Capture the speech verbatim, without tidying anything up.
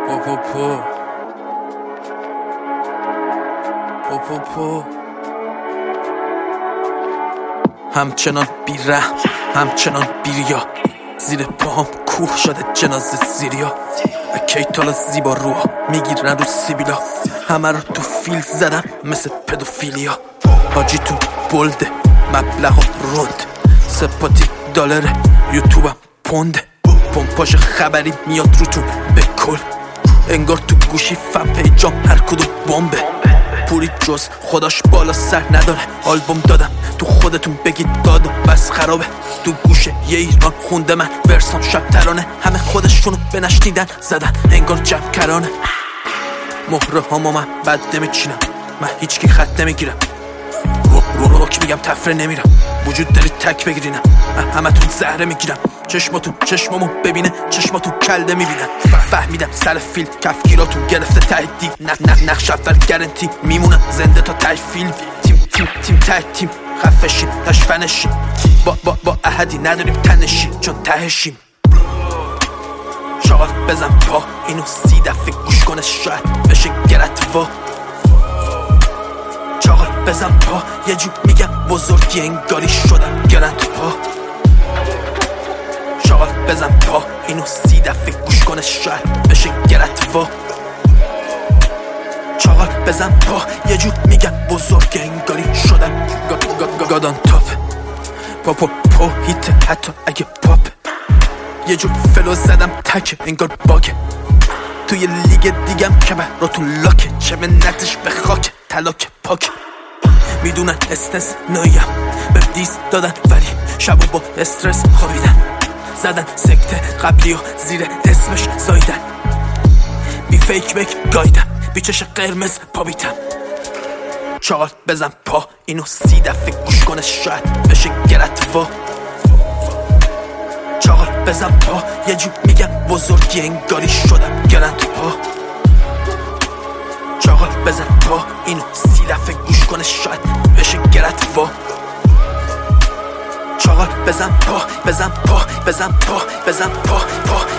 پو پو پو پو پو پو همچنان بی‌رحم، همچنان بی‌ریا، زیر پاهم کوه شده جنازه زیریا. اکی تالا زیبا روها میگیرن رو سیبیلا، همه رو تو فیل زدم مثل پدوفیلیا. حاجیتون بلده مبلغ و رند، سپاتی دالره یوتیوبم پونده. پمپاژ خبری میاد روتون به کل، انگار تو گوشی فن پیجام هر کدوم بمبه. پوری جز خداش بالا سر نداره، آلبوم دادم تو خودتون بگید دادم بس خرابه. تو گوشه یه ایران خونده من ورسام شب ترانه، همه خودشونو بنشنیدن زدن انگار جمع کرانه. مهره هامو من بد نمیچینم، من هیچکی خط نمیگیرم، رو رو رو که میگم تفره نمیرم. وجود داری تک بگیرینم، من همه تون زهره میگیرم. چشماتون چشمامو ببینه، چشماتون کلده میبینن. فهمیدم سر فیلم کفگیراتون گرفته ته دیگ، نه نه نقش اول گرنتی میمونم زنده تا ته فیلم. تیم تیم تیم ته تیم خفشیم تشفنشیم، با با با احدی نداریم تنشیم چون تهشیم. شاغل بزن پا اینو سی دفعه گوش کنه شاید بشه گرت وا. چاقل بزن پا یه جو میگم بزرگی انگاری شدم گرند پا. چاقل بزن پا اینو سی دفعه گوش کنه شاید بشه گرت وا. چاقل بزن پا یه جو میگم بزرگی انگاری شدم گادان تاپ. پا پا پا هیت حتی اگه پاپ، یه جو فلو زدم تک انگار باگه. توی لیگ دیگم که براتون لاکه، چه منتش به خاک تلاک پاک. میدونن استرس نایم به دیست دادن، ولی شبو با استرس خوابیدن. زدن سکته قبلی و زیر اسمش زایدن. بی فیک بک گایدم، بی چش قرمز پا بیتم. چاقل بزن پا اینو سی دفعه گوش کنه شاید بشه گرت وا. چاقل بزن پا یه جو میگم بزرگی انگاری شدم گرند پا. چاقل بزن پا اینو سی دفعه گوش کنه شاید بشه گرت وا. چاقل بزن پا بزن پا بزن پا بزن پا پا